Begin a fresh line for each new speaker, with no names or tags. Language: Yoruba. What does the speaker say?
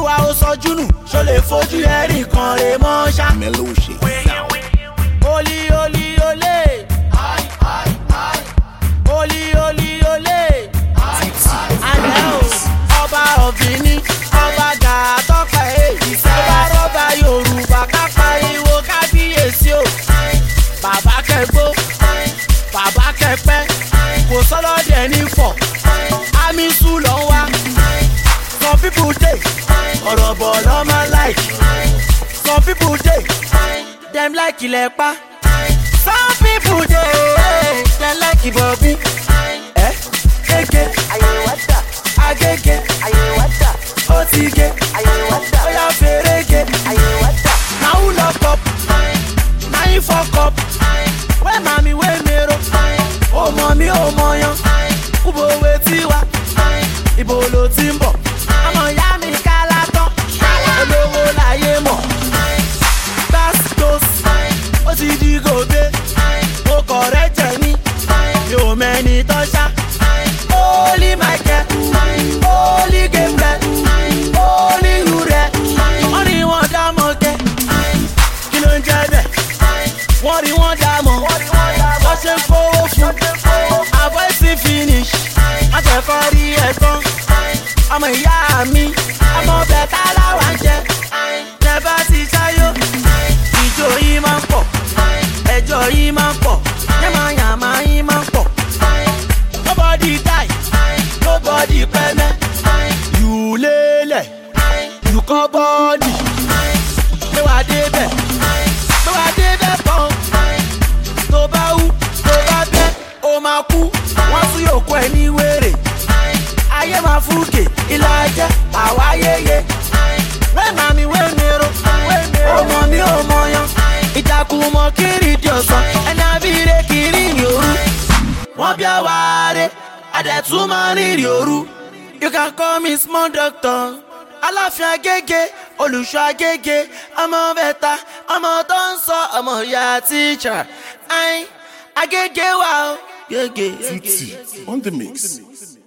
olúwa ó sọjú nù ṣó lè fojú ẹ̀rí kan rè mọ́ ṣá. Oli oli ole, oli oli ole, àná o ọba ọ̀bìnrin ọba gàtọ́pẹ́ èyí ọba rọ́bà Yorùbá kápá ìwò kábíyèsí o. Bàbá kẹgbó bàbá kẹpẹ́ kò sọ́lọ́dẹ̀ ní fọ̀ àmì sùn lọ́ wá. Some people dey ọ̀rọ̀ bọ̀ lọ́mọ like. Some people dey dem like ilẹ̀ pa. Some people dey dem like Bobby. Gege agege otige oya ferege. Na who lock up na him fuck up. Wey mami wey mero o mọ mi o mọ yan kúbo wetin wa ibo lo ti ń bọ̀. Ọmọ ìyá mi kálá tán olówó láyé mọ̀. Gbástos ó ti di gòbé mo kọ̀rẹ́ jẹ ní yóò mẹ́ni tán ṣá. Holy Michael Holy Gabriel Holy Uriel wọ́n ní wọ́n dá mọ́ kẹ́ kí ló ń jẹ́ bẹ́ẹ̀ wọ́n rí wọ́n dá mọ́ wọ́n ṣe ń fowó fún avoid finish wọ́n jẹ́ kọ́ rí ẹ̀gbọ́n. Ọmọ ìyá mi ọmọ bẹ̀ta láwa ń jẹ tẹ́bá ti ṣáyó ìjó yìí máa ń pọ̀ ẹjọ́ yìí máa ń pọ̀ yàmàyàmà yìí máa ń pọ̀. Nobody die nobody pẹ́mẹ́ you lélẹ̀ you kọ́ bọ́ọ̀dì gbé wá débẹ̀ kan tó bá wú tó bá bẹ́ ó máa kú wọ́n tún yòókù ẹ̀ ní wèrè. Ayé máa fúkè ilé ajẹ́ àwáyéyé. Wé màmí wé mero ọmọ mi ò mọ yan. Ìtàkùn mọ kiri di ọ̀sán ẹni abíire kiri ní òru. Wọ́n bí àwáre àdẹ̀tún máa rìnrìn òru. You can call me small doctor. Aláàfin Agége olùṣọ́ Agége ọmọ bẹ́ta ọmọ tó ń sọ ọmọ ìyá tíṣà. Agége wà ó.
Titi on the mix.